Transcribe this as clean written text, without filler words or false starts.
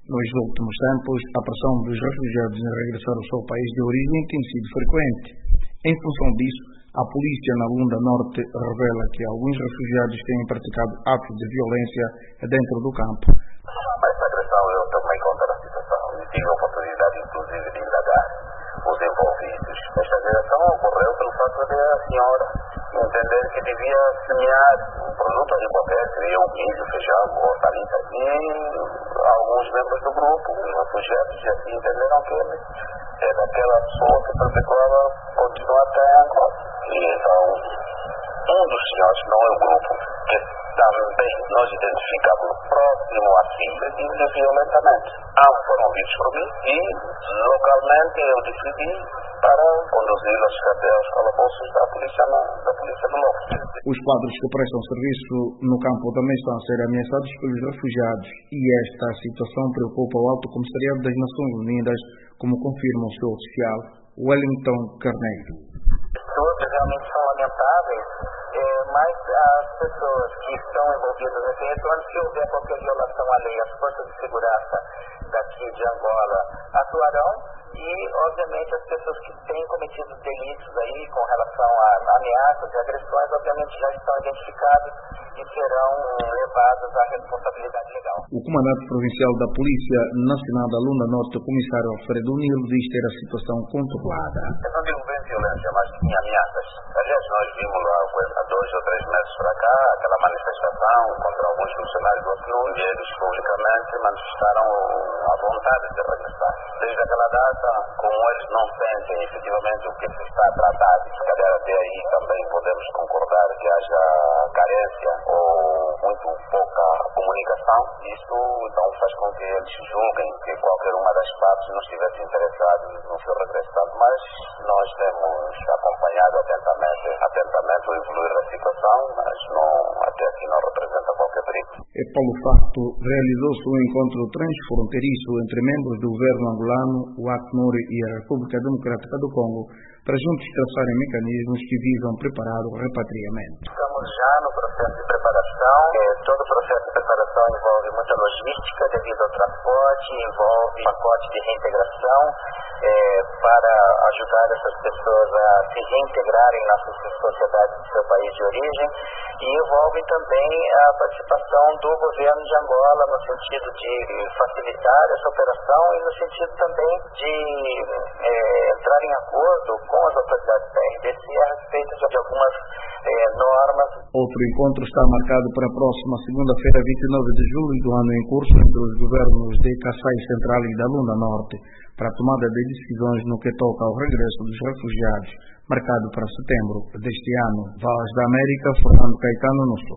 Nos últimos tempos, a pressão dos refugiados em regressar ao seu país de origem tem sido frequente. Em função disso, a polícia na Lunda Norte revela que alguns refugiados têm praticado atos de violência dentro do campo. Essa agressão eu tomei conta da situação e tive a oportunidade, inclusive, de indagar os envolvidos. Esta agressão ocorreu pelo fato de a senhora entender que devia semear um produto ali qualquer, seria um milho, feijão, hortaliça, e alguns membros do grupo, os refugiados, assim entenderam que ele é daquela pessoa que perpetuava continuar até a Angola. E então, um dos senhores, não é o grupo, que também nós identificamos próximo a si, e violentamente. Ambos foram vistos por mim e localmente eu decidi para conduzi-los até aos calabouços da polícia do local. Os quadros que prestam serviço no campo também estão a ser ameaçados pelos refugiados e esta situação preocupa o Alto Comissariado das Nações Unidas, como confirma o seu oficial, Wellington Carneiro. Todos realmente são lamentáveis, mas as pessoas que estão envolvidas nesse retorno, se houver qualquer violação à lei, as forças de segurança daqui de Angola atuarão e, obviamente, as pessoas que têm cometido delitos aí com relação a ameaças e agressões, obviamente já estão identificados e serão levados à responsabilidade legal. O comandante provincial da Polícia Nacional da Lunda Norte, o comissário Alfredo Nilo, diz ter a situação controlada. Eu não digo bem violência, mas tinha ameaças. Aliás, nós vimos lá há 2 ou 3 meses para cá aquela manifestação contra alguns funcionários do Acnur e eles publicamente manifestaram a vontade de regressar. Desde aquela data, como eles não sentem efetivamente o que se está a tratar, e se calhar até aí também podemos concordar que haja carência ou muito pouca comunicação, isso então faz com que eles julguem que qualquer uma das partes não estivesse interessada no seu regresso. Mas nós temos acompanhado atentamente o evoluir da situação, mas até aqui não representa qualquer perigo. Pelo facto, realizou-se um encontro transfronteiriço entre membros do governo angolano, o Acnur e a República Democrática do Congo, para juntos traçarem mecanismos que visam preparar o repatriamento. Estamos já no processo de preparação. Todo o processo de preparação envolve muita logística devido ao transporte, envolve pacote de reintegração para ajudar essas pessoas a se reintegrarem na sociedade do seu país de origem e envolve também a participação do governo de Angola no sentido de facilitar essa operação e no sentido também de entrar em acordo com as autoridades da RDC a respeito de algumas normas. Outro encontro está marcado para a próxima segunda-feira, 29 de julho do ano em curso, entre os governos de Kassai Central e da Lunda Norte, para a tomada de decisões no que toca ao regresso dos refugiados, marcado para setembro deste ano. Voz da América, Fernando Caetano, no Sul.